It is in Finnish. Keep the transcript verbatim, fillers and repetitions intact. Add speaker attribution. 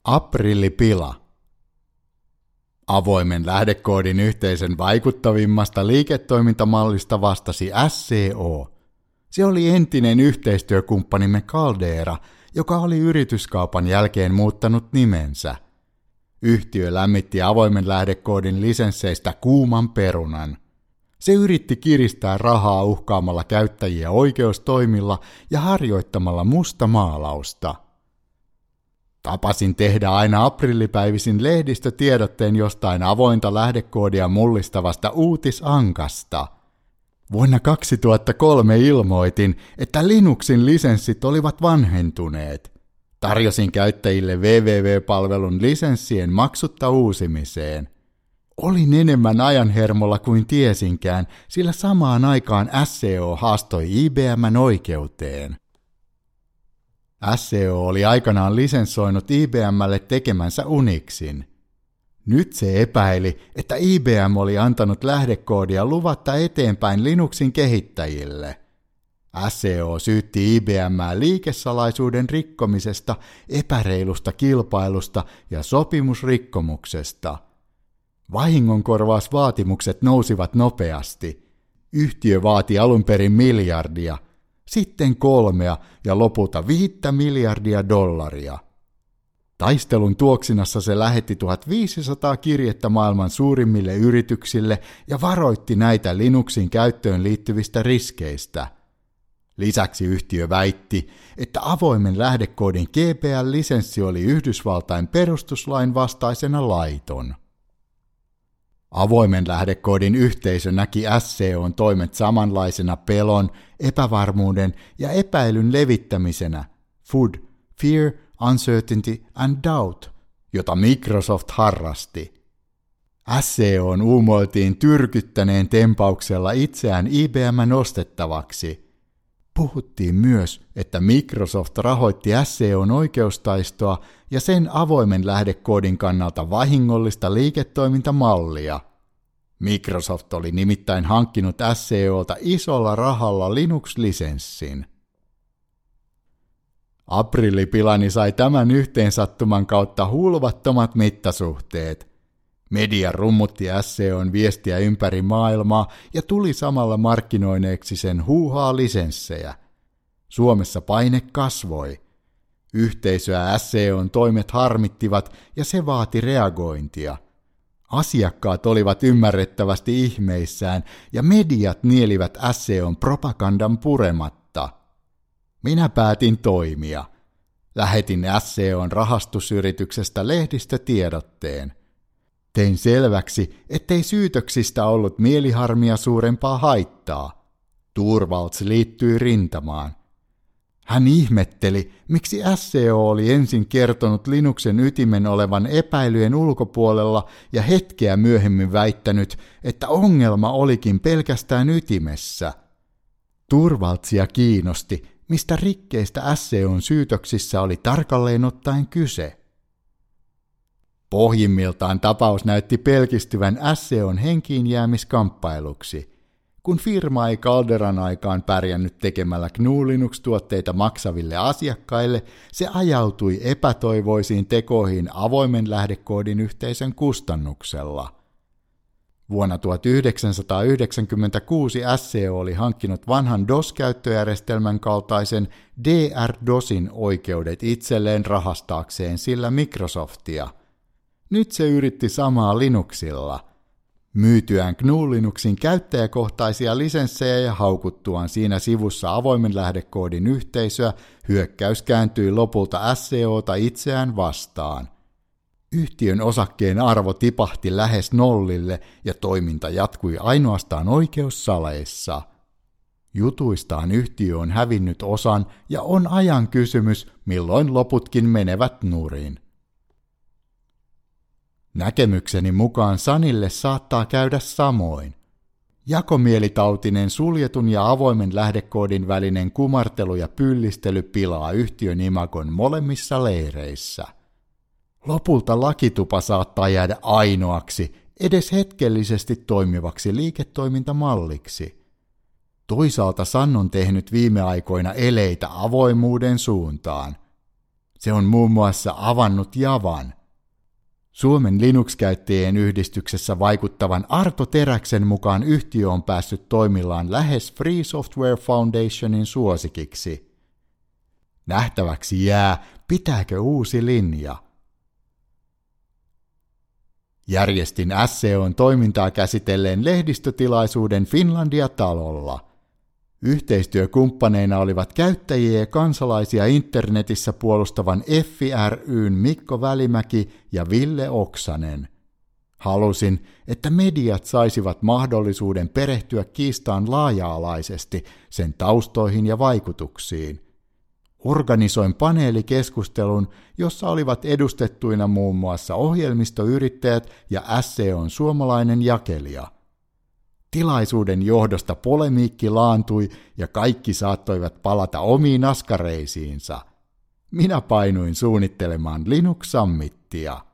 Speaker 1: Aprillipila. Avoimen lähdekoodin yhteisön vaikuttavimmasta liiketoimintamallista vastasi S C O. Se oli entinen yhteistyökumppanimme Caldera, joka oli yrityskaupan jälkeen muuttanut nimensä. Yhtiö lämmitti avoimen lähdekoodin lisensseistä kuuman perunan. Se yritti kiristää rahaa uhkaamalla käyttäjiä oikeustoimilla ja harjoittamalla mustamaalausta. Tapasin tehdä aina aprillipäivisin lehdistötiedotteen jostain avointa lähdekoodia mullistavasta uutisankasta. Vuonna kaksituhattakolme ilmoitin, että Linuxin lisenssit olivat vanhentuneet. Tarjosin käyttäjille www-palvelun lisenssien maksutta uusimiseen. Olin enemmän ajanhermolla kuin tiesinkään, sillä samaan aikaan S C O haastoi I B M:n oikeuteen. S C O oli aikanaan lisenssoinut I B M:lle tekemänsä Unixin. Nyt se epäili, että I B M oli antanut lähdekoodia luvatta eteenpäin Linuxin kehittäjille. S C O syytti I B M:ää liikesalaisuuden rikkomisesta, epäreilusta kilpailusta ja sopimusrikkomuksesta. Vahingonkorvausvaatimukset nousivat nopeasti. Yhtiö vaati alun perin miljardia, sitten kolmea ja lopulta viittä miljardia dollaria. Taistelun tuoksinassa se lähetti tuhatviisisataa kirjettä maailman suurimmille yrityksille ja varoitti näitä Linuxin käyttöön liittyvistä riskeistä. Lisäksi yhtiö väitti, että avoimen lähdekoodin G P L-lisenssi oli Yhdysvaltain perustuslain vastaisena laiton. Avoimen lähdekoodin yhteisö näki S C O:n toimet samanlaisena pelon, epävarmuuden ja epäilyn levittämisenä F U D, Fear, Uncertainty and Doubt, jota Microsoft harrasti. S C O:n uumoiltiin tyrkyttäneen tempauksella itseään I B M:n ostettavaksi. Puhuttiin myös, että Microsoft rahoitti S C O:n oikeustaistoa ja sen avoimen lähdekoodin kannalta vahingollista liiketoimintamallia. Microsoft oli nimittäin hankkinut S C O:lta isolla rahalla Linux-lisenssin. Aprillipilani sai tämän yhteensattuman kautta hulvattomat mittasuhteet. Media rummutti S C O:n viestiä ympäri maailmaa ja tuli samalla markkinoineeksi sen huuhaa lisenssejä. Suomessa paine kasvoi. Yhteisöä S C O:n toimet harmittivat ja se vaati reagointia. Asiakkaat olivat ymmärrettävästi ihmeissään ja mediat nielivät S C O:n propagandan purematta. Minä päätin toimia. Lähetin S C O:n rahastusyrityksestä lehdistötiedotteen. Tein selväksi, ettei syytöksistä ollut mieliharmia suurempaa haittaa. Torvalds liittyi rintamaan. Hän ihmetteli, miksi S C O oli ensin kertonut Linuxen ytimen olevan epäilyjen ulkopuolella ja hetkeä myöhemmin väittänyt, että ongelma olikin pelkästään ytimessä. Torvaldsia kiinnosti, mistä rikkeistä S C O:n syytöksissä oli tarkalleen ottaen kyse. Pohjimmiltaan tapaus näytti pelkistyvän S C O:n henkiinjäämiskamppailuksi. Kun firma ei Calderan aikaan pärjännyt tekemällä G N U Linux-tuotteita maksaville asiakkaille, se ajautui epätoivoisiin tekoihin avoimen lähdekoodin yhteisön kustannuksella. Vuonna tuhatyhdeksänsataayhdeksänkymmentäkuusi S C O oli hankkinut vanhan DOS-käyttöjärjestelmän kaltaisen D R-DOSin oikeudet itselleen rahastaakseen sillä Microsoftia. Nyt se yritti samaa Linuxilla. Myytyään G N U Linuxin käyttäjäkohtaisia lisenssejä ja haukuttuaan siinä sivussa avoimen lähdekoodin yhteisöä, hyökkäys kääntyi lopulta S C O:ta itseään vastaan. Yhtiön osakkeen arvo tipahti lähes nollille ja toiminta jatkui ainoastaan oikeussaleissa. Jutuistaan yhtiö on hävinnyt osan ja on ajan kysymys, milloin loputkin menevät nurin. Näkemykseni mukaan Sanille saattaa käydä samoin. Jakomielitautinen suljetun ja avoimen lähdekoodin välinen kumartelu ja pyllistely pilaa yhtiön imagon molemmissa leireissä. Lopulta lakitupa saattaa jäädä ainoaksi, edes hetkellisesti toimivaksi liiketoimintamalliksi. Toisaalta San on tehnyt viime aikoina eleitä avoimuuden suuntaan. Se on muun muassa avannut Javan. Suomen Linux-käyttäjien yhdistyksessä vaikuttavan Arto Teräksen mukaan yhtiö on päässyt toimillaan lähes Free Software Foundationin suosikiksi. Nähtäväksi jää, pitääkö uusi linja. Järjestin S C O:n toimintaa käsitelleen lehdistötilaisuuden Finlandia-talolla. Yhteistyökumppaneina olivat käyttäjiä ja kansalaisia internetissä puolustavan F I ry:n Mikko Välimäki ja Ville Oksanen. Halusin, että mediat saisivat mahdollisuuden perehtyä kiistaan laaja-alaisesti, sen taustoihin ja vaikutuksiin. Organisoin paneelikeskustelun, jossa olivat edustettuina muun muassa ohjelmistoyrittäjät ja S C O:n suomalainen jakelija. Tilaisuuden johdosta polemiikki laantui ja kaikki saattoivat palata omiin askareisiinsa. Minä painuin suunnittelemaan Linux Summitia.